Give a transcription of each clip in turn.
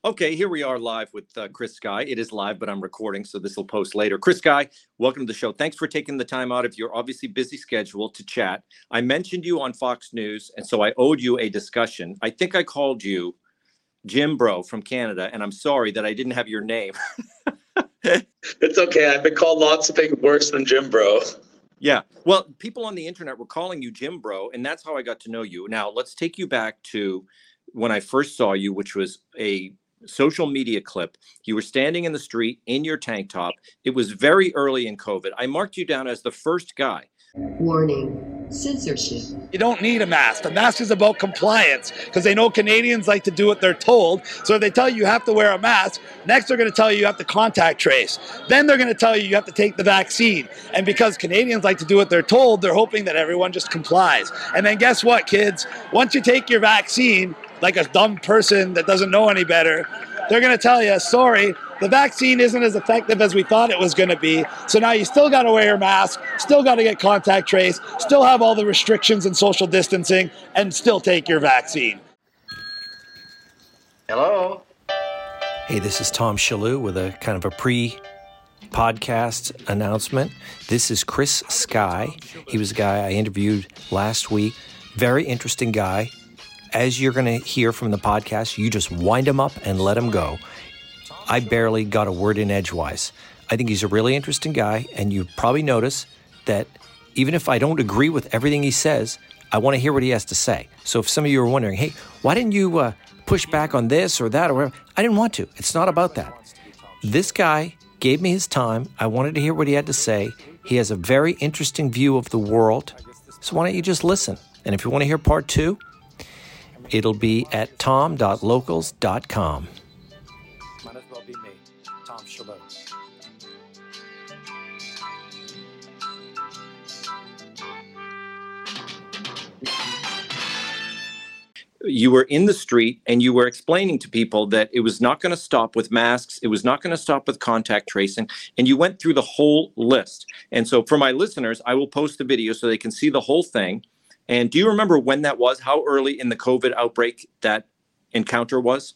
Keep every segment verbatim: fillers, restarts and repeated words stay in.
Okay, here we are live with uh, Chris Sky. It is live, but I'm recording, so this will post later. Chris Sky, welcome to the show. Thanks for taking the time out of your obviously busy schedule to chat. I mentioned you on Fox News, and so I owed you a discussion. I think I called you Jim Bro from Canada, and I'm sorry that I didn't have your name. It's okay. I've been called lots of things worse than Jim Bro. Yeah. Well, people on the internet were calling you Jim Bro, and that's how I got to know you. Now, let's take you back to when I first saw you, which was a social media clip. You were standing in the street in your tank top. It was very early in COVID. I marked you down as the first guy. Warning, censorship. You don't need a mask. The mask is about compliance because they know Canadians like to do what they're told. So if they tell you you have to wear a mask, next they're going to tell you you have to contact trace. Then they're going to tell you you have to take the vaccine. And because Canadians like to do what they're told, they're hoping that everyone just complies. And then guess what, kids? Once you take your vaccine, like a dumb person that doesn't know any better, they're going to tell you, sorry, the vaccine isn't as effective as we thought it was going to be. So now you still got to wear your mask, still got to get contact trace, still have all the restrictions and social distancing, and still take your vaccine. Hello. Hey, this is Tom Shalhoub with a kind of a pre-podcast announcement. This is Chris Sky. He was a guy I interviewed last week. Very interesting guy. As you're going to hear from the podcast, you just wind him up and let him go. I barely got a word in edgewise. I think he's a really interesting guy, and you probably notice that even if I don't agree with everything he says, I want to hear what he has to say. So if some of you are wondering, hey, why didn't you uh, push back on this or that or whatever? I didn't want to. It's not about that. This guy gave me his time. I wanted to hear what he had to say. He has a very interesting view of the world. So why don't you just listen? And if you want to hear part two, it'll be at tom dot locals dot com. Might as well be me, Tom Shalhoub. You were in the street and you were explaining to people that it was not going to stop with masks. It was not going to stop with contact tracing. And you went through the whole list. And so for my listeners, I will post the video so they can see the whole thing. And do you remember when that was? How early in the COVID outbreak that encounter was?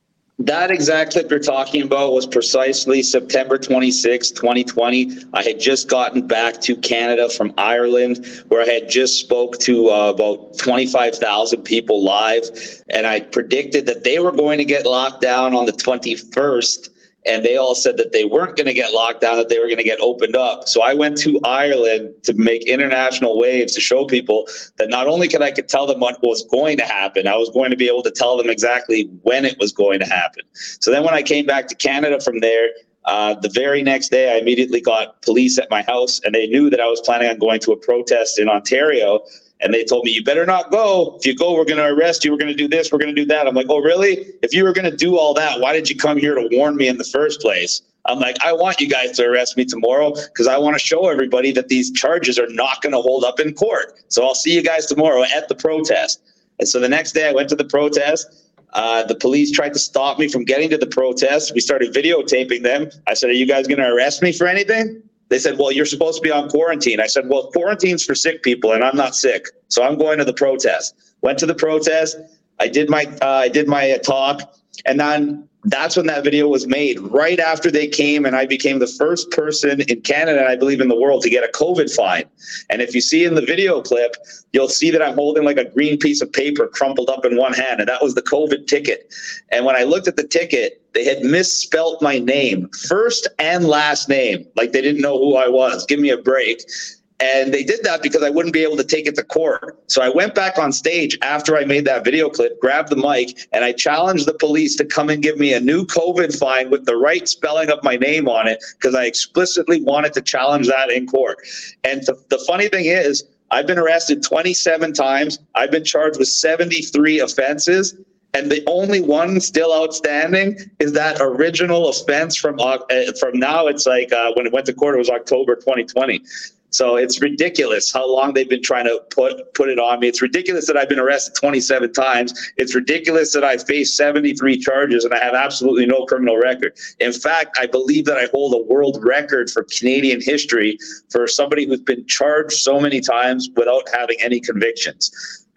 That exact clip you're talking about was precisely September twenty-sixth, twenty twenty. I had just gotten back to Canada from Ireland, where I had just spoke to uh, about twenty-five thousand people live. And I predicted that they were going to get locked down on the twenty-first. And they all said that they weren't going to get locked down, that they were going to get opened up. So I went to Ireland to make international waves to show people that not only could I could tell them what was going to happen, I was going to be able to tell them exactly when it was going to happen. So then when I came back to Canada from there, uh, the very next day, I immediately got police at my house, and they knew that I was planning on going to a protest in Ontario. And they told me, you better not go. If you go, we're going to arrest you. We're going to do this. We're going to do that. I'm like, oh, really? If you were going to do all that, why did you come here to warn me in the first place? I'm like, I want you guys to arrest me tomorrow because I want to show everybody that these charges are not going to hold up in court. So I'll see you guys tomorrow at the protest. And so the next day I went to the protest. Uh, the police tried to stop me from getting to the protest. We started videotaping them. I said, are you guys going to arrest me for anything? They said, well, you're supposed to be on quarantine. I said, well, quarantine's for sick people, and I'm not sick. So I'm going to the protest. Went to the protest. I did my uh, I did my uh, talk. And then that's when that video was made, right after they came, and I became the first person in Canada, and I believe in the world, to get a COVID fine. And if you see in the video clip, you'll see that I'm holding like a green piece of paper crumpled up in one hand, and that was the COVID ticket. And when I looked at the ticket, they had misspelt my name, first and last name, like they didn't know who I was. Give me a break. And they did that because I wouldn't be able to take it to court. So I went back on stage after I made that video clip, grabbed the mic, and I challenged the police to come and give me a new COVID fine with the right spelling of my name on it, because I explicitly wanted to challenge that in court. And the, the funny thing is, I've been arrested twenty-seven times. I've been charged with seventy-three offenses. And the only one still outstanding is that original offense from uh, from now. It's like uh, when it went to court, it was October twenty twenty. So it's ridiculous how long they've been trying to put put it on me. It's ridiculous that I've been arrested twenty-seven times. It's ridiculous that I faced seventy-three charges and I have absolutely no criminal record. In fact, I believe that I hold a world record for Canadian history for somebody who's been charged so many times without having any convictions.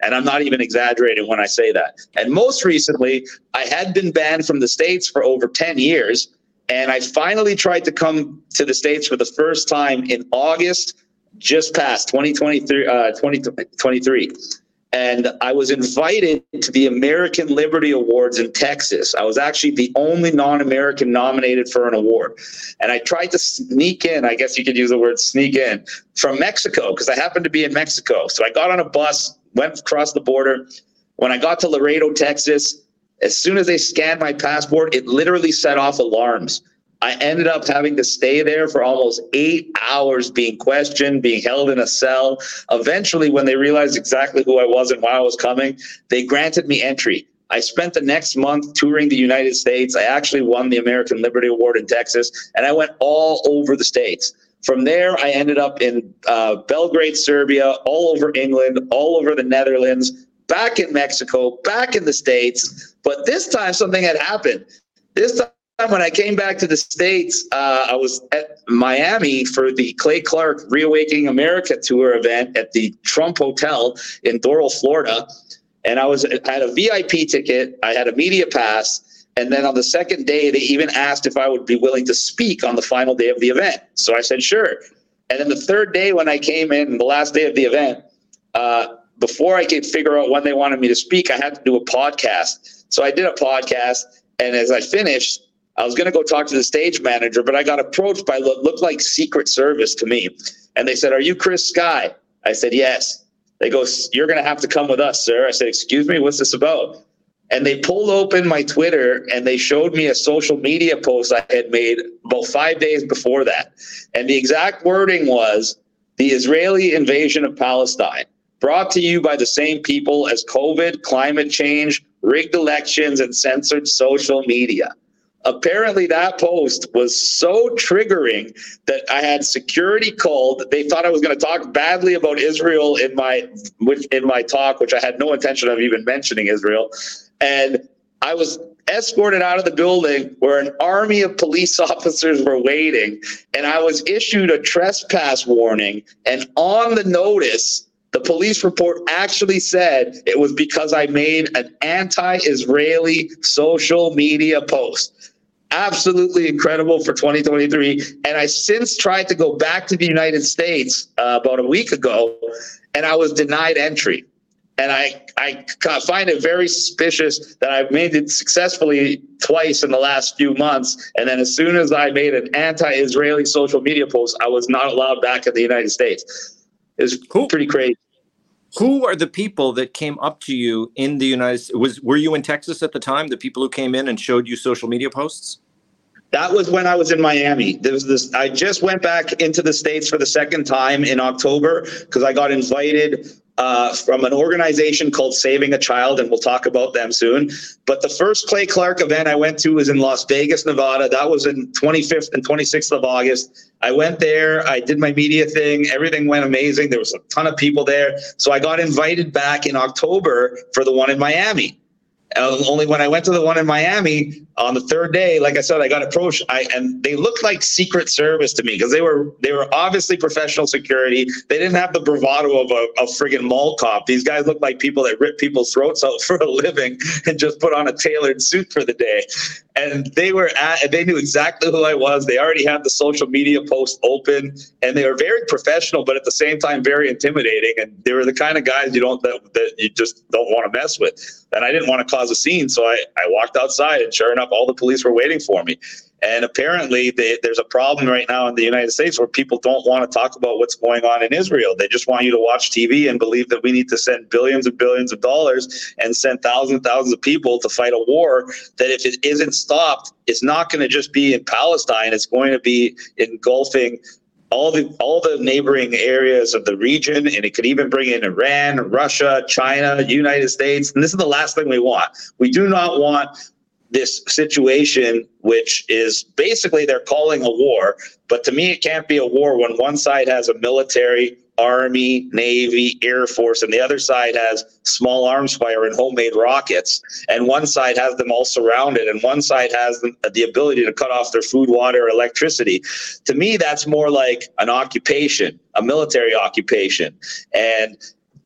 And I'm not even exaggerating when I say that. And most recently, I had been banned from the States for over ten years. And I finally tried to come to the States for the first time in August, just past twenty twenty-three. Uh, twenty twenty-three. And I was invited to the American Liberty Awards in Texas. I was actually the only non-American nominated for an award. And I tried to sneak in, I guess you could use the word sneak in, from Mexico, because I happened to be in Mexico. So I got on a bus, went across the border. When I got to Laredo, Texas, as soon as they scanned my passport, it literally set off alarms. I ended up having to stay there for almost eight hours being questioned, being held in a cell. Eventually, when they realized exactly who I was and why I was coming, they granted me entry. I spent the next month touring the United States. I actually won the American Liberty Award in Texas, and I went all over the States. From there, I ended up in uh, Belgrade, Serbia, all over England, all over the Netherlands, back in Mexico, back in the States. But this time, something had happened. This time, when I came back to the States, uh, I was at Miami for the Clay Clark Reawakening America Tour event at the Trump Hotel in Doral, Florida. And I was I had a V I P ticket. I had a media pass. And then on the second day, they even asked if I would be willing to speak on the final day of the event. So I said, sure. And then the third day when I came in, the last day of the event, uh, before I could figure out when they wanted me to speak, I had to do a podcast. So I did a podcast. And as I finished, I was going to go talk to the stage manager, but I got approached by what looked like Secret Service to me. And they said, are you Chris Sky? I said, yes. They go, you're going to have to come with us, sir. I said, excuse me, what's this about? And they pulled open my Twitter and they showed me a social media post I had made about five days before that. And the exact wording was, the Israeli invasion of Palestine, brought to you by the same people as COVID, climate change, rigged elections, and censored social media. Apparently that post was so triggering that I had security called. They thought I was going to talk badly about Israel in my in my talk, which I had no intention of even mentioning Israel. And I was escorted out of the building where an army of police officers were waiting. And I was issued a trespass warning. And on the notice, the police report actually said it was because I made an anti-Israeli social media post. Absolutely incredible for twenty twenty-three. And I since tried to go back to the United States uh, about a week ago, and I was denied entry. And I, I find it very suspicious that I've made it successfully twice in the last few months. And then as soon as I made an anti-Israeli social media post, I was not allowed back in the United States. It was cool. Pretty crazy. Who are the people that came up to you in the United States? Was, were you in Texas at the time, the people who came in and showed you social media posts? That was when I was in Miami. There was this. I just went back into the States for the second time in October because I got invited uh, from an organization called Saving a Child, and we'll talk about them soon. But the first Clay Clark event I went to was in Las Vegas, Nevada. That was in twenty-fifth and twenty-sixth of August. I went there. I did my media thing. Everything went amazing. There was a ton of people there. So I got invited back in October for the one in Miami. Uh, only when I went to the one in Miami on the third day, like I said, I got approached, I, and they looked like Secret Service to me because they were they were obviously professional security. They didn't have the bravado of a, a friggin' mall cop. These guys looked like people that rip people's throats out for a living and just put on a tailored suit for the day. And they were at, they knew exactly who I was. They already had the social media post open, and they were very professional, but at the same time very intimidating. And they were the kind of guys you don't that, that you just don't want to mess with. And I didn't want to cause a scene, so I, I walked outside, and sure enough, all the police were waiting for me. And apparently they, there's a problem right now in the United States where people don't want to talk about what's going on in Israel. They just want you to watch T V and believe that we need to send billions and billions of dollars and send thousands and thousands of people to fight a war that if it isn't stopped, it's not going to just be in Palestine. It's going to be engulfing all the all the neighboring areas of the region, and it could even bring in Iran, Russia, China, United States. And this is the last thing we want. We do not want this situation, which is basically they're calling a war. But to me, it can't be a war when one side has a military, Army, Navy, Air Force, and the other side has small arms fire and homemade rockets. And one side has them all surrounded, and one side has the, the ability to cut off their food, water, electricity. To me, that's more like an occupation, a military occupation. And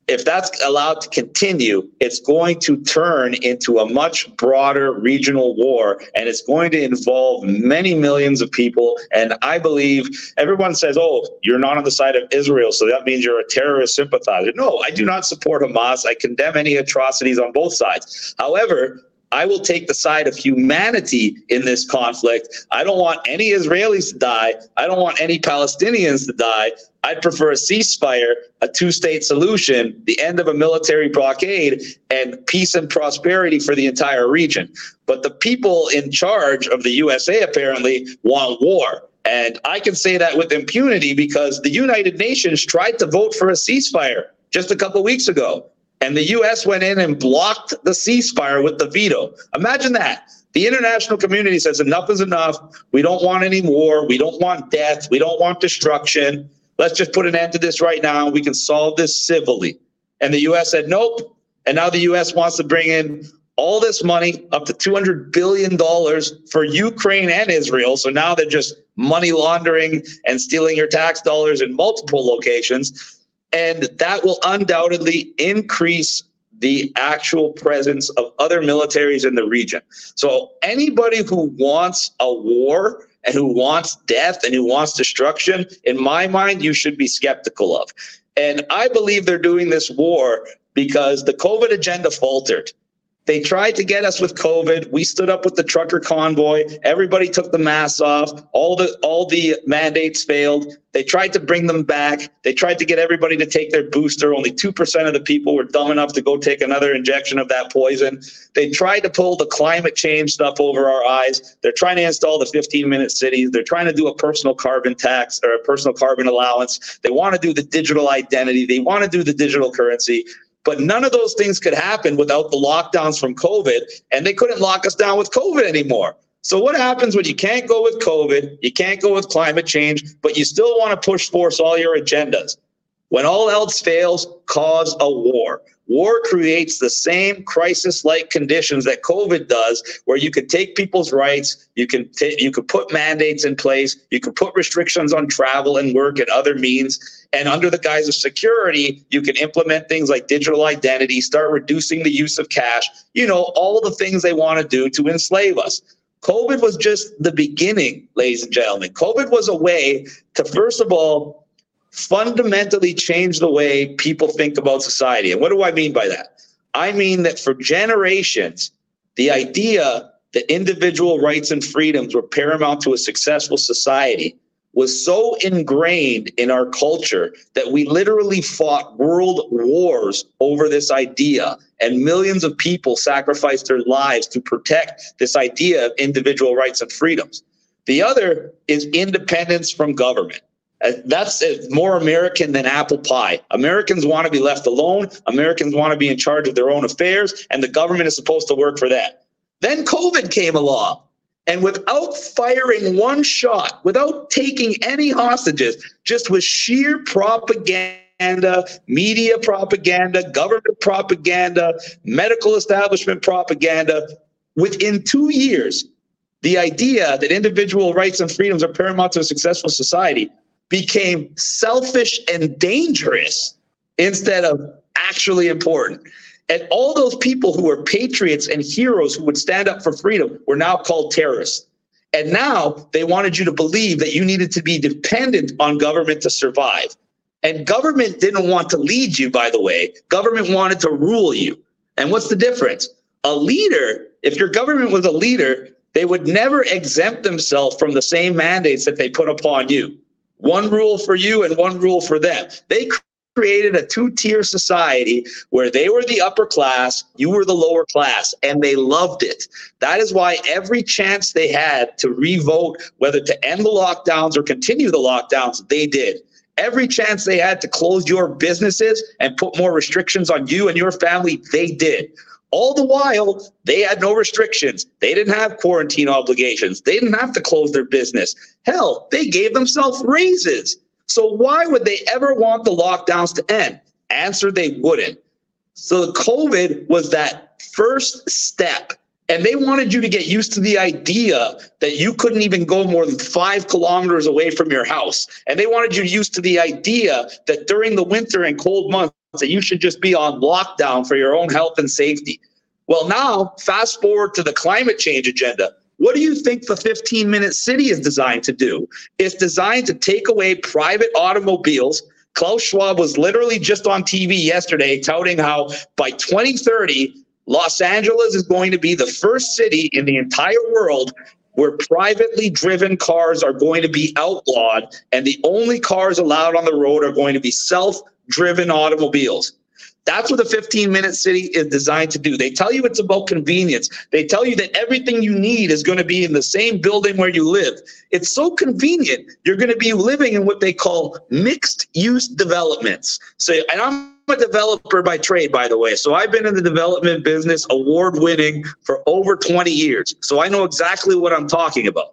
if that's allowed to continue, it's going to turn into a much broader regional war, and it's going to involve many millions of people. And I believe everyone says, oh, you're not on the side of Israel, so that means you're a terrorist sympathizer. No, I do not support Hamas. I condemn any atrocities on both sides. However, I will take the side of humanity in this conflict. I don't want any Israelis to die. I don't want any Palestinians to die. I'd prefer a ceasefire, a two-state solution, the end of a military blockade, and peace and prosperity for the entire region. But the people in charge of the U S A apparently want war. And I can say that with impunity because the United Nations tried to vote for a ceasefire just a couple weeks ago. And the U S went in and blocked the ceasefire with the veto. Imagine that. The international community says enough is enough. We don't want any war. We don't want death. We don't want destruction. Let's just put an end to this right now. We can solve this civilly. And the U S said, nope. And now the U S wants to bring in all this money, up to two hundred billion dollars for Ukraine and Israel. So now they're just money laundering and stealing your tax dollars in multiple locations. And that will undoubtedly increase the actual presence of other militaries in the region. So anybody who wants a war and who wants death and who wants destruction, in my mind, you should be skeptical of. And I believe they're doing this war because the COVID agenda faltered. They tried to get us with COVID. We stood up with the trucker convoy. Everybody took the masks off. All the all the mandates failed. They tried to bring them back. They tried to get everybody to take their booster. Only two percent of the people were dumb enough to go take another injection of that poison. They tried to pull the climate change stuff over our eyes. They're trying to install the fifteen-minute cities. They're trying to do a personal carbon tax or a personal carbon allowance. They want to do the digital identity. They want to do the digital currency. But none of those things could happen without the lockdowns from COVID, and they couldn't lock us down with COVID anymore. So what happens when you can't go with COVID, you can't go with climate change, but you still want to push force all your agendas? When all else fails, cause a war. War creates the same crisis-like conditions that COVID does, where you could take people's rights, you can t- you could put mandates in place, you could put restrictions on travel and work and other means, and under the guise of security, you can implement things like digital identity, start reducing the use of cash, you know, all the things they want to do to enslave us. COVID was just the beginning, ladies and gentlemen. COVID was a way to, first of all, fundamentally change the way people think about society. And what do I mean by that? I mean that for generations, the idea that individual rights and freedoms were paramount to a successful society was so ingrained in our culture that we literally fought world wars over this idea, and millions of people sacrificed their lives to protect this idea of individual rights and freedoms. The other is independence from government. Uh, that's uh, more American than apple pie. Americans want to be left alone. Americans want to be in charge of their own affairs, and the government is supposed to work for that. Then COVID came along, and without firing one shot, without taking any hostages, just with sheer propaganda, media propaganda, government propaganda, medical establishment propaganda, within two years, the idea that individual rights and freedoms are paramount to a successful society became selfish and dangerous instead of actually important. And all those people who were patriots and heroes who would stand up for freedom were now called terrorists. And now they wanted you to believe that you needed to be dependent on government to survive. And government didn't want to lead you, by the way. Government wanted to rule you. And what's the difference? A leader, if your government was a leader, they would never exempt themselves from the same mandates that they put upon you. One rule for you and one rule for them. They created a two-tier society where they were the upper class, you were the lower class, and they loved it. That is why every chance they had to revote whether to end the lockdowns or continue the lockdowns, they did. Every chance they had to close your businesses and put more restrictions on you and your family, they did. All the while, they had no restrictions. They didn't have quarantine obligations. They didn't have to close their business. Hell, they gave themselves raises. So why would they ever want the lockdowns to end? Answer, they wouldn't. So COVID was that first step. And they wanted you to get used to the idea that you couldn't even go more than five kilometers away from your house. And they wanted you used to the idea that during the winter and cold months, that you should just be on lockdown for your own health and safety. Well, now fast forward to the climate change agenda. What do you think the fifteen minute city is designed to do? It's designed to take away private automobiles. Klaus Schwab was literally just on T V yesterday touting how by twenty thirty, Los Angeles is going to be the first city in the entire world where privately driven cars are going to be outlawed, and the only cars allowed on the road are going to be self-driven automobiles. That's what the fifteen minute city is designed to do. They tell you it's about convenience. They tell you that everything you need is going to be in the same building where you live. It's so convenient. You're going to be living in what they call mixed use developments. So, and I'm a developer by trade, by the way. So I've been in the development business, award winning, for over twenty years. So I know exactly what I'm talking about.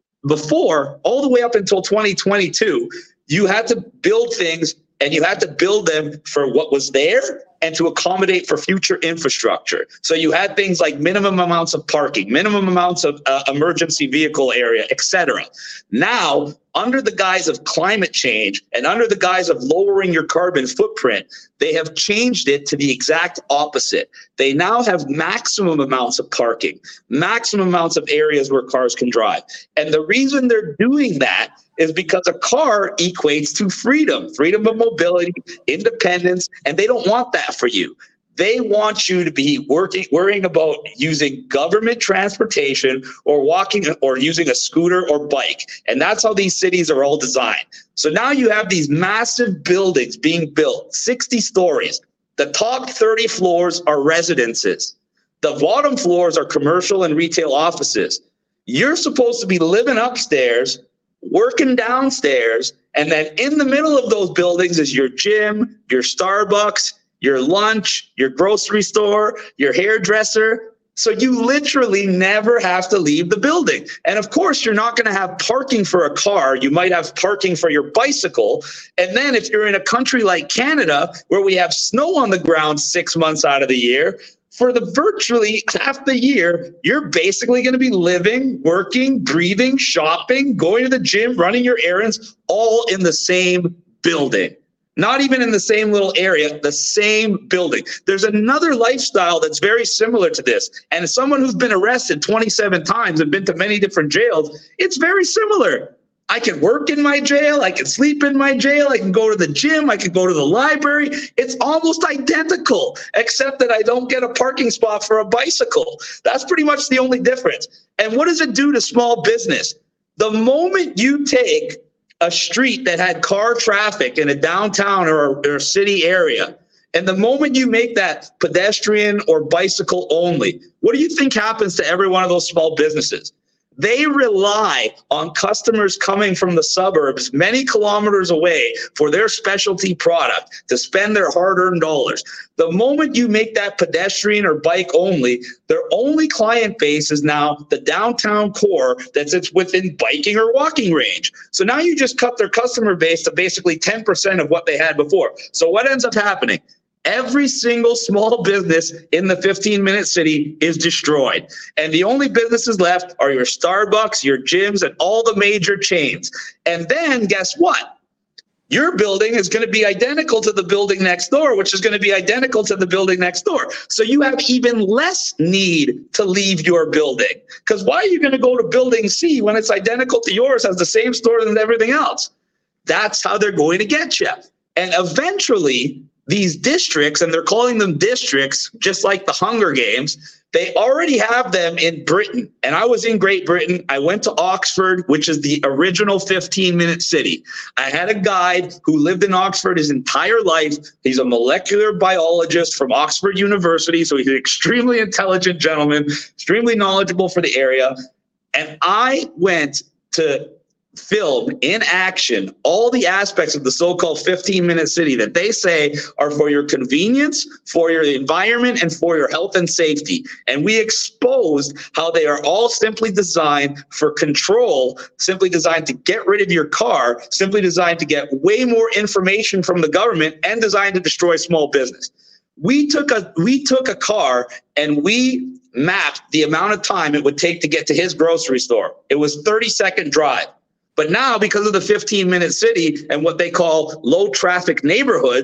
Before, all the way up until twenty twenty-two, you had to build things, and you had to build them for what was there and to accommodate for future infrastructure. So you had things like minimum amounts of parking, minimum amounts of uh, emergency vehicle area, et cetera. Now, under the guise of climate change and under the guise of lowering your carbon footprint, they have changed it to the exact opposite. They now have maximum amounts of parking, maximum amounts of areas where cars can drive. And the reason they're doing that is because a car equates to freedom, freedom of mobility, independence, and they don't want that for you. They want you to be working, worrying about using government transportation or walking or using a scooter or bike. And that's how these cities are all designed. So now you have these massive buildings being built, sixty stories. The top thirty floors are residences. The bottom floors are commercial and retail offices. You're supposed to be living upstairs, working downstairs, and then in the middle of those buildings is your gym, your Starbucks, your lunch, your grocery store, your hairdresser. So you literally never have to leave the building. And of course, you're not going to have parking for a car. You might have parking for your bicycle. And then if you're in a country like Canada, where we have snow on the ground six months out of the year, for the virtually half the year, you're basically going to be living, working, breathing, shopping, going to the gym, running your errands, all in the same building. Not even in the same little area, the same building. There's another lifestyle that's very similar to this. And as someone who's been arrested twenty-seven times and been to many different jails, it's very similar. I can work in my jail. I can sleep in my jail. I can go to the gym. I can go to the library. It's almost identical, except that I don't get a parking spot for a bicycle. That's pretty much the only difference. And what does it do to small business? The moment you take a street that had car traffic in a downtown or, or a city area, and the moment you make that pedestrian or bicycle only, what do you think happens to every one of those small businesses? They rely on customers coming from the suburbs many kilometers away for their specialty product to spend their hard-earned dollars. The moment you make that pedestrian or bike only, their only client base is now the downtown core that sits within biking or walking range. So now you just cut their customer base to basically ten percent of what they had before. So what ends up happening? Every single small business in the fifteen minute city is destroyed. And the only businesses left are your Starbucks, your gyms, and all the major chains. And then guess what? Your building is going to be identical to the building next door, which is going to be identical to the building next door. So you have even less need to leave your building. Because why are you going to go to building C when it's identical to yours, has the same store and everything else? That's how they're going to get you. And eventually, these districts, and they're calling them districts, just like the Hunger Games, they already have them in Britain. And I was in Great Britain. I went to Oxford, which is the original fifteen minute city. I had a guide who lived in Oxford his entire life. He's a molecular biologist from Oxford University, so he's an extremely intelligent gentleman, extremely knowledgeable for the area. And I went to film in action all the aspects of the so-called fifteen minute city that they say are for your convenience, for your environment, and for your health and safety. And we exposed how they are all simply designed for control, simply designed to get rid of your car, simply designed to get way more information from the government, and designed to destroy small business. We took a we took a car and we mapped the amount of time it would take to get to his grocery store. It was thirty second drive. But now, because of the fifteen minute city and what they call low traffic neighborhoods,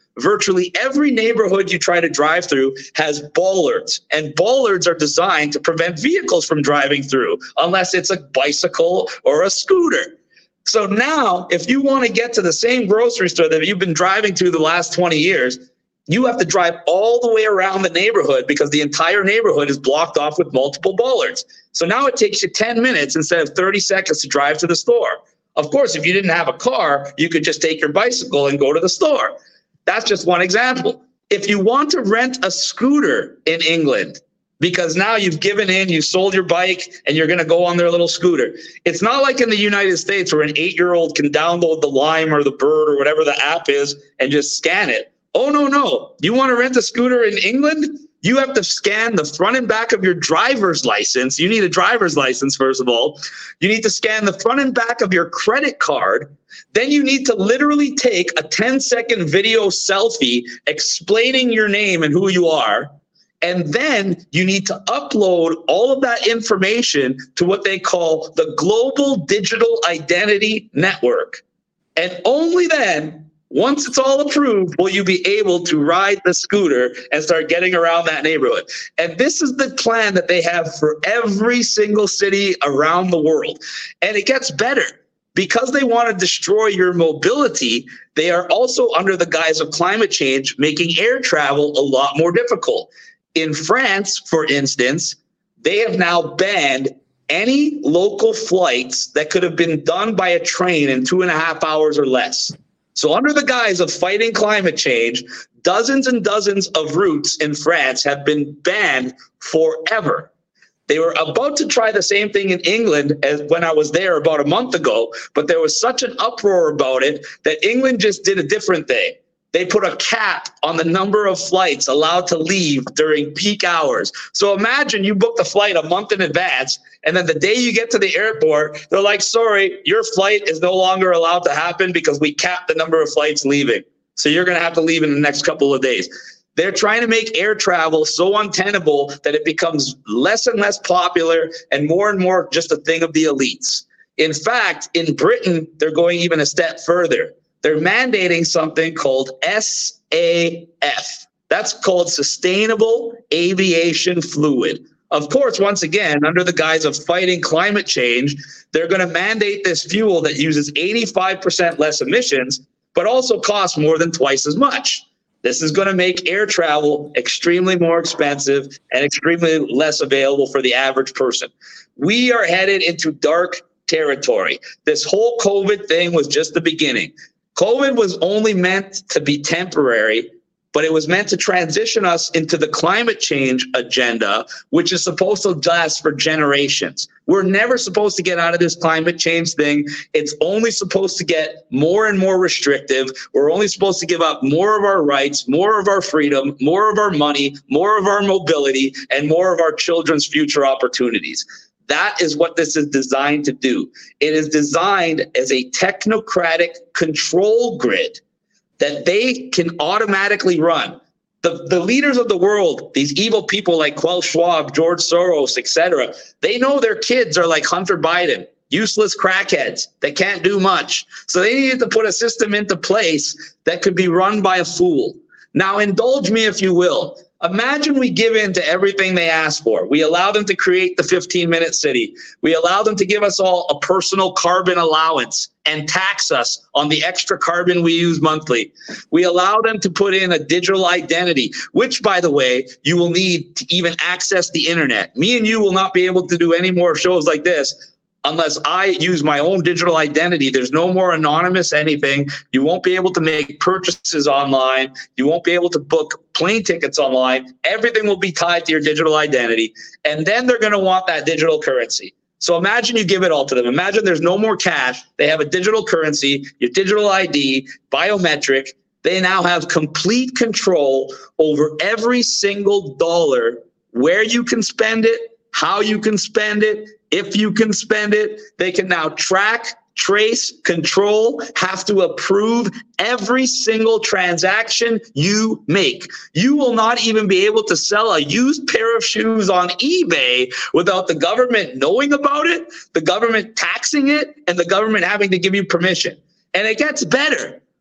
virtually every neighborhood you try to drive through has bollards, and bollards are designed to prevent vehicles from driving through unless it's a bicycle or a scooter. So now, if you want to get to the same grocery store that you've been driving to the last twenty years, you have to drive all the way around the neighborhood because the entire neighborhood is blocked off with multiple bollards. So now it takes you ten minutes instead of thirty seconds to drive to the store. Of course, if you didn't have a car, you could just take your bicycle and go to the store. That's just one example. If you want to rent a scooter in England, because now you've given in, you sold your bike, and you're going to go on their little scooter. It's not like in the United States where an eight-year-old can download the Lime or the Bird or whatever the app is and just scan it. Oh, no, no. You want to rent a scooter in England? You have to scan the front and back of your driver's license. You need a driver's license, first of all. You need to scan the front and back of your credit card. Then you need to literally take a ten-second video selfie explaining your name and who you are. And then you need to upload all of that information to what they call the Global Digital Identity Network. And only then, once it's all approved, will you be able to ride the scooter and start getting around that neighborhood. And this is the plan that they have for every single city around the world. And it gets better. Because they want to destroy your mobility, they are also, under the guise of climate change, making air travel a lot more difficult. In France, for instance, they have now banned any local flights that could have been done by a train in two and a half hours or less. So under the guise of fighting climate change, dozens and dozens of routes in France have been banned forever. They were about to try the same thing in England as when I was there about a month ago, but there was such an uproar about it that England just did a different thing. They put a cap on the number of flights allowed to leave during peak hours. So imagine you booked a flight a month in advance, and then the day you get to the airport, they're like, sorry, your flight is no longer allowed to happen because we capped the number of flights leaving. So you're going to have to leave in the next couple of days. They're trying to make air travel so untenable that it becomes less and less popular and more and more just a thing of the elites. In fact, in Britain, they're going even a step further. They're mandating something called S A F. That's called Sustainable Aviation Fluid. Of course, once again, under the guise of fighting climate change, they're going to mandate this fuel that uses eighty-five percent less emissions, but also costs more than twice as much. This is going to make air travel extremely more expensive and extremely less available for the average person. We are headed into dark territory. This whole COVID thing was just the beginning. COVID was only meant to be temporary, but it was meant to transition us into the climate change agenda, which is supposed to last for generations. We're never supposed to get out of this climate change thing. It's only supposed to get more and more restrictive. We're only supposed to give up more of our rights, more of our freedom, more of our money, more of our mobility, and more of our children's future opportunities. That is what this is designed to do. It is designed as a technocratic control grid that they can automatically run. The, the leaders of the world, these evil people like Klaus Schwab, George Soros, et cetera, they know their kids are like Hunter Biden, useless crackheads that can't do much. So they needed to put a system into place that could be run by a fool. Now, indulge me if you will. Imagine we give in to everything they ask for. We allow them to create the fifteen-minute city. We allow them to give us all a personal carbon allowance and tax us on the extra carbon we use monthly. We allow them to put in a digital identity, which, by the way, you will need to even access the internet. Me and you will not be able to do any more shows like this unless I use my own digital identity. There's no more anonymous anything. You won't be able to make purchases online. You won't be able to book plane tickets online. Everything will be tied to your digital identity. And then they're going to want that digital currency. So imagine you give it all to them. Imagine there's no more cash. They have a digital currency, your digital I D, biometric. They now have complete control over every single dollar, where you can spend it, how you can spend it, if you can spend it. They can now track, trace, control, have to approve every single transaction you make. You will not even be able to sell a used pair of shoes on eBay without the government knowing about it, the government taxing it, and the government having to give you permission. And it gets better.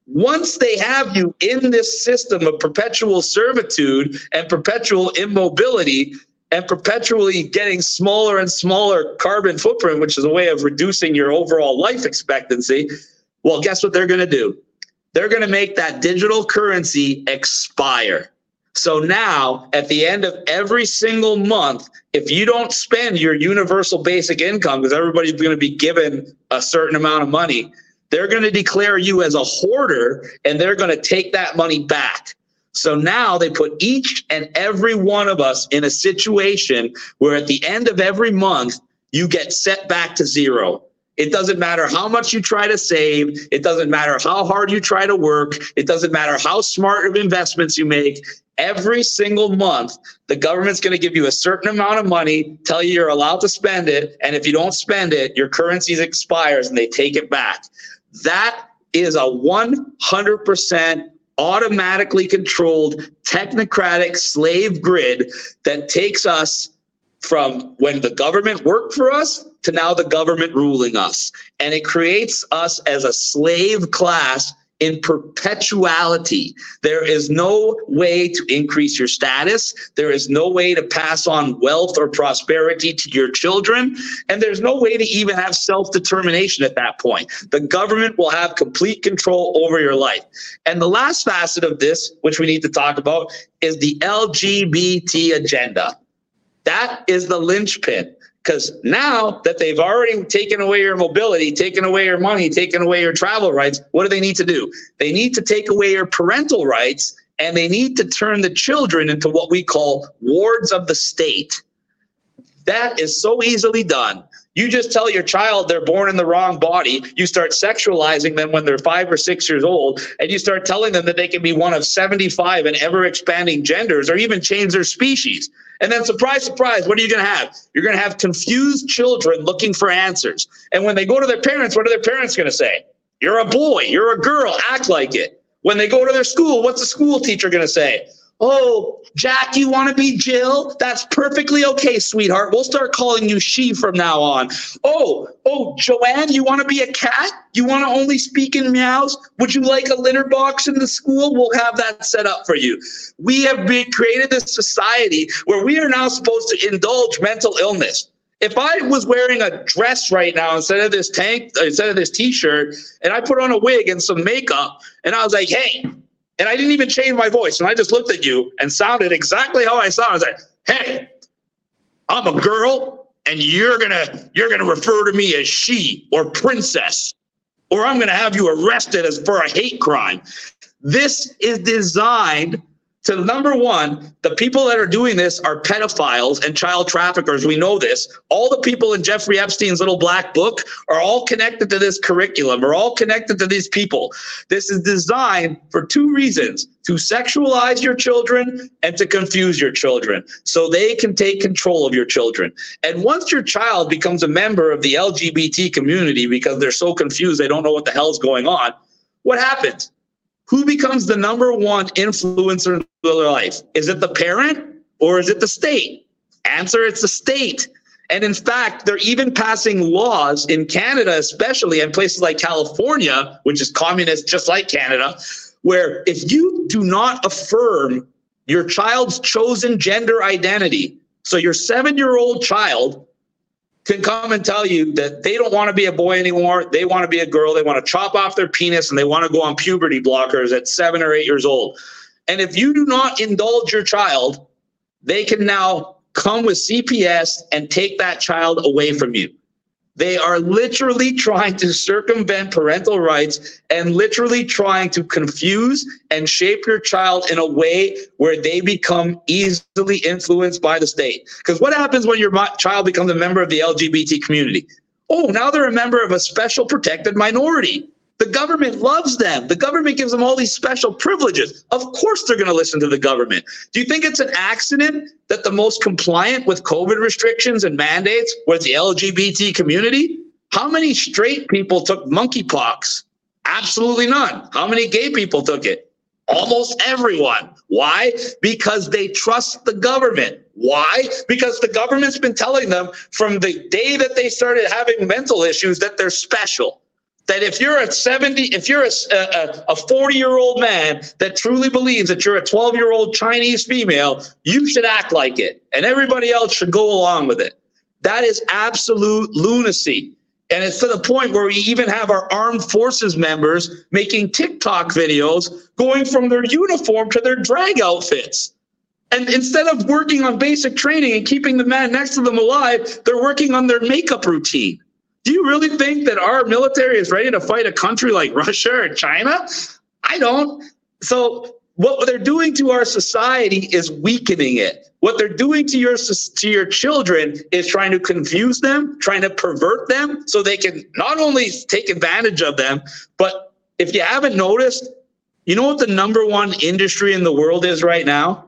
Once they have you in this system of perpetual servitude and perpetual immobility and perpetually getting smaller and smaller carbon footprint, which is a way of reducing your overall life expectancy, well, guess what they're going to do? They're going to make that digital currency expire. So now, at the end of every single month, if you don't spend your universal basic income, because everybody's going to be given a certain amount of money, they're going to declare you as a hoarder, and they're going to take that money back. So now they put each and every one of us in a situation where at the end of every month, you get set back to zero. It doesn't matter how much you try to save. It doesn't matter how hard you try to work. It doesn't matter how smart of investments you make. Every single month, the government's going to give you a certain amount of money, tell you you're allowed to spend it, and if you don't spend it, your currency expires and they take it back. That is a one hundred percent automatically controlled technocratic slave grid that takes us from when the government worked for us to now the government ruling us. And it creates us as a slave class in perpetuality. There is no way to increase your status. There is no way to pass on wealth or prosperity to your children. And there's no way to even have self-determination at that point. The government will have complete control over your life. And the last facet of this, which we need to talk about, is the L G B T agenda. That is the linchpin. Because now that they've already taken away your mobility, taken away your money, taken away your travel rights, what do they need to do? They need to take away your parental rights, and they need to turn the children into what we call wards of the state. That is so easily done. You just tell your child they're born in the wrong body. You start sexualizing them when they're five or six years old, and you start telling them that they can be one of seventy-five and ever-expanding genders or even change their species. And then surprise, surprise, what are you going to have? You're going to have confused children looking for answers. And when they go to their parents, what are their parents going to say? You're a boy, you're a girl, act like it. When they go to their school, what's the school teacher going to say? Oh, Jack, you want to be Jill? That's perfectly okay, sweetheart. We'll start calling you she from now on. Oh, oh, Joanne, you want to be a cat? You want to only speak in meows? Would you like a litter box in the school? We'll have that set up for you. We have been, created this society where we are now supposed to indulge mental illness. If I was wearing a dress right now instead of this tank, instead of this T-shirt, and I put on a wig and some makeup, and I was like, hey, and I didn't even change my voice, and I just looked at you and sounded exactly how I sound. I was like, hey, I'm a girl, and you're gonna you're gonna refer to me as she or princess, or I'm gonna have you arrested as for a hate crime. This is designed to, number one, the people that are doing this are pedophiles and child traffickers. We know this. All the people in Jeffrey Epstein's little black book are all connected to this curriculum, are all connected to these people. This is designed for two reasons: to sexualize your children and to confuse your children so they can take control of your children. And once your child becomes a member of the L G B T community because they're so confused they don't know what the hell's going on, what happens? Who becomes the number one influencer in their life? Is it the parent or is it the state? Answer, it's the state. And in fact, they're even passing laws in Canada, especially, and places like California, which is communist just like Canada, where if you do not affirm your child's chosen gender identity, so your seven-year-old child can come and tell you that they don't want to be a boy anymore, they want to be a girl, they want to chop off their penis, and they want to go on puberty blockers at seven or eight years old. And if you do not indulge your child, they can now come with C P S and take that child away from you. They are literally trying to circumvent parental rights and literally trying to confuse and shape your child in a way where they become easily influenced by the state. Because what happens when your child becomes a member of the L G B T community? Oh, now they're a member of a special protected minority. The government loves them. The government gives them all these special privileges. Of course they're going to listen to the government. Do you think it's an accident that the most compliant with COVID restrictions and mandates was the L G B T community? How many straight people took monkeypox? Absolutely none. How many gay people took it? Almost everyone. Why? Because they trust the government. Why? Because the government's been telling them from the day that they started having mental issues that they're special. that if you're a seventy, if you're a, a, a forty year old man that truly believes that you're a twelve year old Chinese female, you should act like it and everybody else should go along with it. That is absolute lunacy. And it's to the point where we even have our armed forces members making TikTok videos going from their uniform to their drag outfits. And instead of working on basic training and keeping the man next to them alive, they're working on their makeup routine. Do you really think that our military is ready to fight a country like Russia or China? I don't. So what they're doing to our society is weakening it. What they're doing to your to your children is trying to confuse them, trying to pervert them so they can not only take advantage of them, but if you haven't noticed, you know what the number one industry in the world is right now?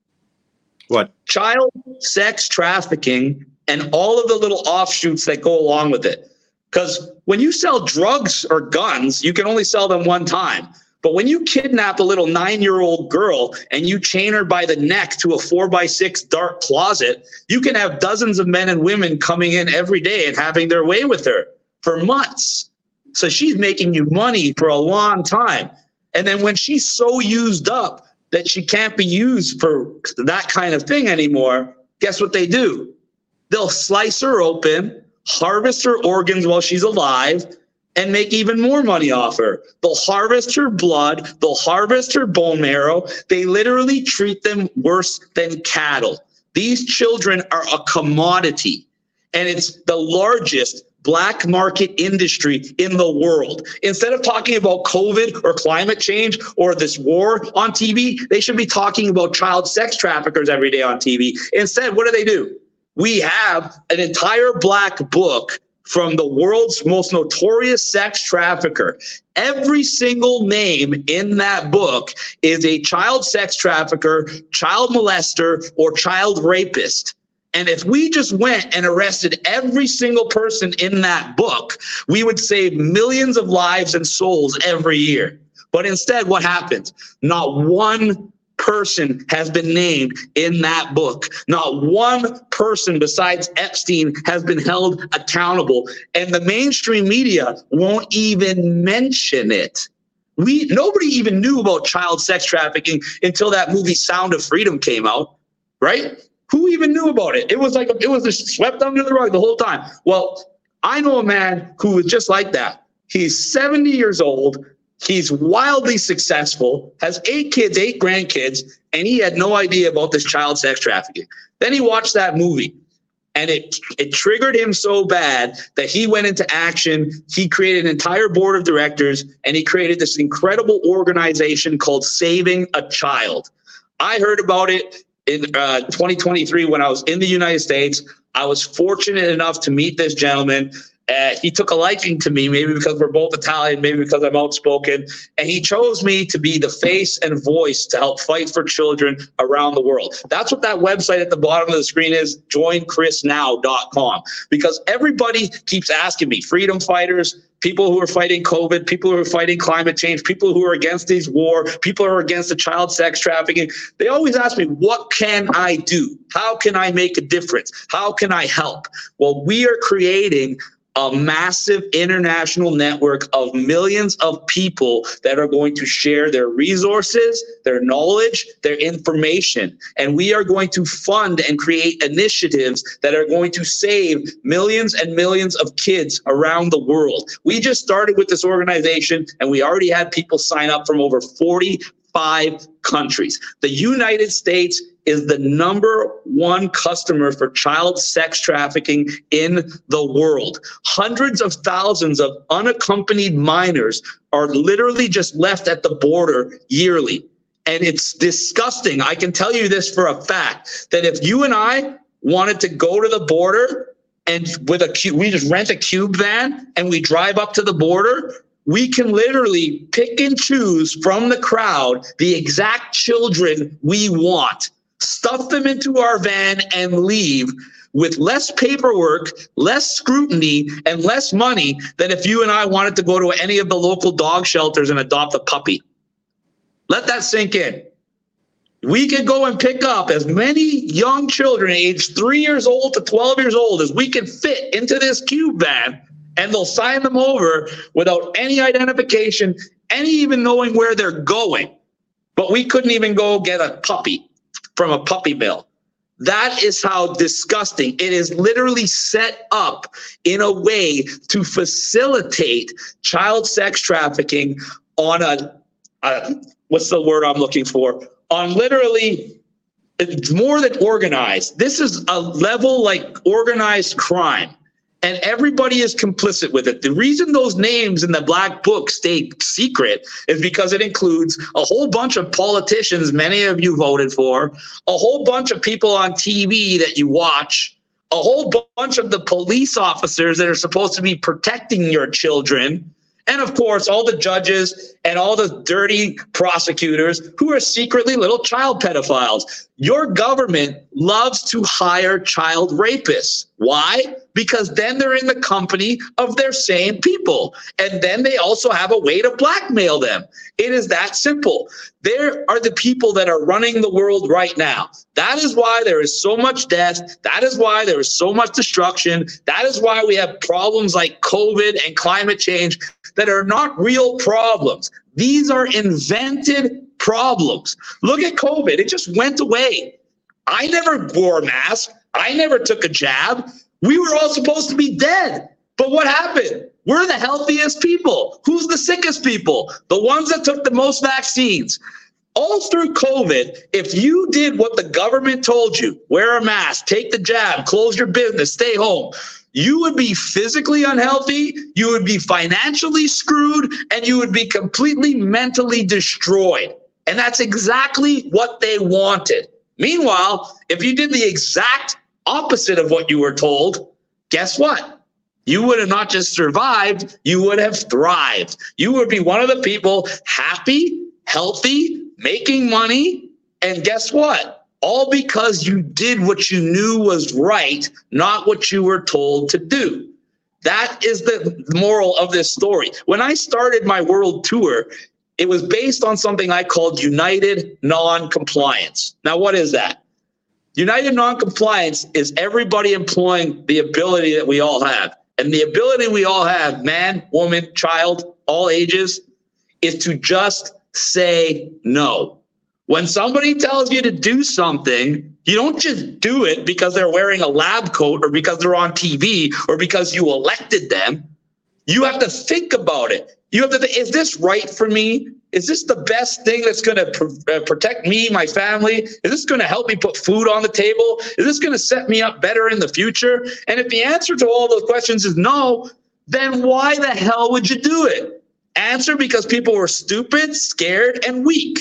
What? Child sex trafficking and all of the little offshoots that go along with it. Because when you sell drugs or guns, you can only sell them one time. But when you kidnap a little nine-year-old girl and you chain her by the neck to a four by six dark closet, you can have dozens of men and women coming in every day and having their way with her for months. So she's making you money for a long time. And then when she's so used up that she can't be used for that kind of thing anymore, guess what they do? They'll slice her open, harvest her organs while she's alive, and make even more money off her. They'll harvest her blood. They'll harvest her bone marrow. They literally treat them worse than cattle. These children are a commodity, and it's the largest black market industry in the world. Instead of talking about COVID or climate change or this war on T V, they should be talking about child sex traffickers every day on T V. Instead, what do they do? We have an entire black book from the world's most notorious sex trafficker. Every single name in that book is a child sex trafficker, child molester, or child rapist. And if we just went and arrested every single person in that book, we would save millions of lives and souls every year. But instead, what happens? Not one person has been named in that book. Not one person besides Epstein has been held accountable. And the mainstream media won't even mention it. We nobody even knew about child sex trafficking until that movie Sound of Freedom came out, right? Who even knew about it? It was like it was just swept under the rug the whole time. Well, I know a man who was just like that. He's seventy years old. He's wildly successful, has eight kids, eight grandkids, and he had no idea about this child sex trafficking. Then he watched that movie, and it it triggered him so bad that he went into action. He created an entire board of directors, and he created this incredible organization called Saving a Child. I heard about it in uh, twenty twenty-three when I was in the United States. I was fortunate enough to meet this gentleman. Uh, he took a liking to me, maybe because we're both Italian, maybe because I'm outspoken, and he chose me to be the face and voice to help fight for children around the world. That's what that website at the bottom of the screen is, join chris now dot com, because everybody keeps asking me, freedom fighters, people who are fighting COVID, people who are fighting climate change, people who are against these war, people who are against the child sex trafficking. They always ask me, what can I do? How can I make a difference? How can I help? Well, we are creating a massive international network of millions of people that are going to share their resources, their knowledge, their information. And we are going to fund and create initiatives that are going to save millions and millions of kids around the world. We just started with this organization, and we already had people sign up from over forty-five countries. The United States is the number one customer for child sex trafficking in the world. Hundreds of thousands of unaccompanied minors are literally just left at the border yearly. And it's disgusting. I can tell you this for a fact, that if you and I wanted to go to the border and with a we just rent a cube van and we drive up to the border, we can literally pick and choose from the crowd the exact children we want, stuff them into our van, and leave with less paperwork, less scrutiny, and less money than if you and I wanted to go to any of the local dog shelters and adopt a puppy. Let that sink in. We could go and pick up as many young children aged three years old to twelve years old as we can fit into this cube van, and they'll sign them over without any identification, any even knowing where they're going. But we couldn't even go get a puppy from a puppy mill. That is how disgusting. It is literally set up in a way to facilitate child sex trafficking on a, a what's the word I'm looking for? On literally, it's more than organized. This is a level like organized crime. And everybody is complicit with it. The reason those names in the black book stay secret is because it includes a whole bunch of politicians many of you voted for, a whole bunch of people on T V that you watch, a whole bunch of the police officers that are supposed to be protecting your children, and of course, all the judges and all the dirty prosecutors who are secretly little child pedophiles. Your government loves to hire child rapists. Why? Because then they're in the company of their same people. And then they also have a way to blackmail them. It is that simple. There are the people that are running the world right now. That is why there is so much death. That is why there is so much destruction. That is why we have problems like COVID and climate change that are not real problems. These are invented problems. Look at COVID. It just went away. I never wore a mask. I never took a jab. We were all supposed to be dead. But what happened? We're the healthiest people. Who's the sickest people? The ones that took the most vaccines. All through COVID, if you did what the government told you, wear a mask, take the jab, close your business, stay home, you would be physically unhealthy, you would be financially screwed, and you would be completely mentally destroyed. And that's exactly what they wanted. Meanwhile, if you did the exact opposite of what you were told, guess what? You would have not just survived, you would have thrived. You would be one of the people happy, healthy, making money, and guess what? All because you did what you knew was right, not what you were told to do. That is the moral of this story. When I started my world tour, it was based on something I called United Non-Compliance. Now, what is that? United Non-Compliance is everybody employing the ability that we all have. And the ability we all have, man, woman, child, all ages, is to just say no. When somebody tells you to do something, you don't just do it because they're wearing a lab coat or because they're on T V or because you elected them. You have to think about it. You have to think, is this right for me? Is this the best thing that's going to pr- uh, protect me, my family? Is this going to help me put food on the table? Is this going to set me up better in the future? And if the answer to all those questions is no, then why the hell would you do it? Answer: because people were stupid, scared, and weak.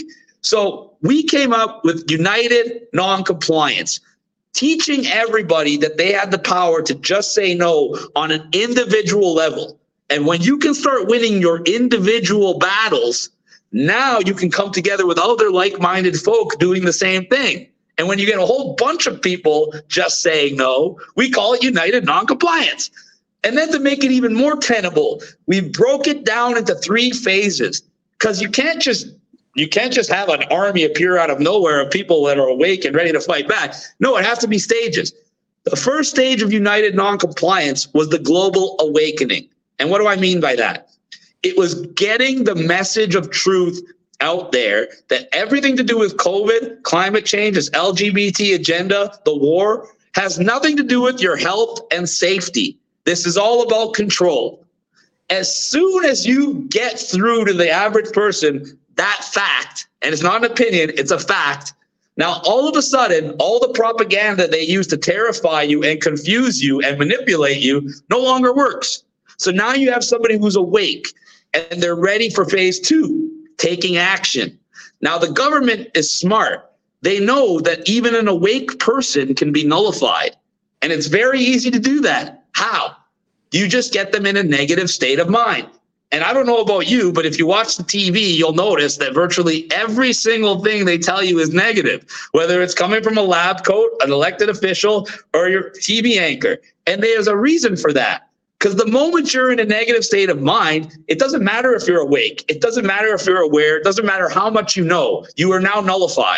So we came up with United Non-Compliance, teaching everybody that they had the power to just say no on an individual level. And when you can start winning your individual battles, now you can come together with other like-minded folk doing the same thing. And when you get a whole bunch of people just saying no, we call it United Non-Compliance. And then to make it even more tenable, we broke it down into three phases, because you can't just You can't just have an army appear out of nowhere of people that are awake and ready to fight back. No, it has to be stages. The first stage of United Non-Compliance was the global awakening. And what do I mean by that? It was getting the message of truth out there that everything to do with COVID, climate change, this L G B T agenda, the war, has nothing to do with your health and safety. This is all about control. As soon as you get through to the average person that fact, and it's not an opinion, it's a fact, now all of a sudden, all the propaganda they use to terrify you and confuse you and manipulate you no longer works. So now you have somebody who's awake and they're ready for phase two, taking action. Now the government is smart. They know that even an awake person can be nullified. And it's very easy to do that. How? You just get them in a negative state of mind. And I don't know about you, but if you watch the T V, you'll notice that virtually every single thing they tell you is negative, whether it's coming from a lab coat, an elected official, or your T V anchor. And there's a reason for that. Because the moment you're in a negative state of mind, it doesn't matter if you're awake. It doesn't matter if you're aware. It doesn't matter how much you know. You are now nullified.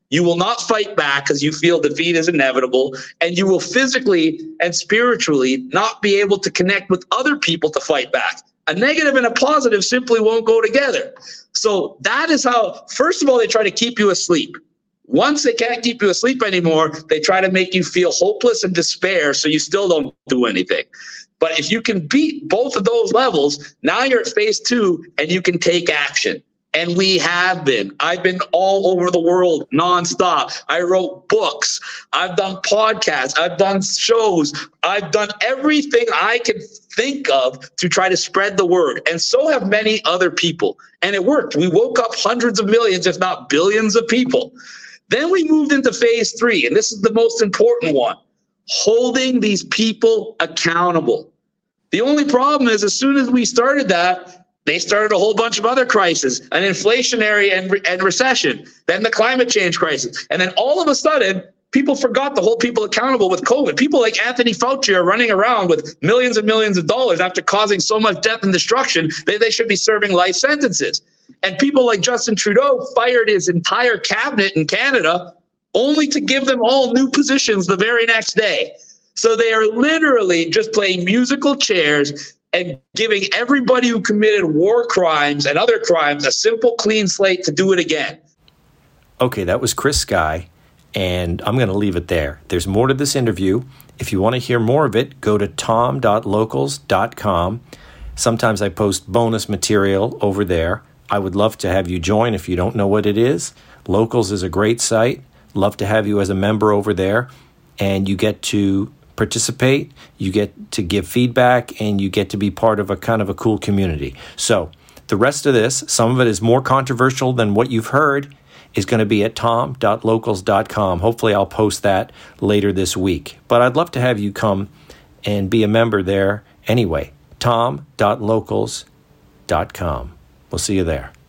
You will not fight back because you feel defeat is inevitable, and you will physically and spiritually not be able to connect with other people to fight back. A negative and a positive simply won't go together. So that is how, first of all, they try to keep you asleep. Once they can't keep you asleep anymore, they try to make you feel hopeless and despair, so you still don't do anything. But if you can beat both of those levels, now you're at phase two and you can take action. And we have been. I've been all over the world nonstop. I wrote books. I've done podcasts. I've done shows. I've done everything I can think of to try to spread the word. And so have many other people. And it worked. We woke up hundreds of millions, if not billions of people. Then we moved into phase three. And this is the most important one. Holding these people accountable. The only problem is, as soon as we started that, they started a whole bunch of other crises, an inflationary and, re- and recession, then the climate change crisis. And then all of a sudden, people forgot to hold people accountable with COVID. People like Anthony Fauci are running around with millions and millions of dollars after causing so much death and destruction. They, they should be serving life sentences. And people like Justin Trudeau fired his entire cabinet in Canada only to give them all new positions the very next day. So they are literally just playing musical chairs and giving everybody who committed war crimes and other crimes a simple, clean slate to do it again. Okay, that was Chris Sky, and I'm going to leave it there. There's more to this interview. If you want to hear more of it, go to tom dot locals dot com. Sometimes I post bonus material over there. I would love to have you join if you don't know what it is. Locals is a great site. Love to have you as a member over there, and you get to participate, you get to give feedback, and you get to be part of a kind of a cool community. So the rest of this, some of it is more controversial than what you've heard, is going to be at tom dot locals dot com. Hopefully I'll post that later this week. But I'd love to have you come and be a member there anyway. tom dot locals dot com. We'll see you there.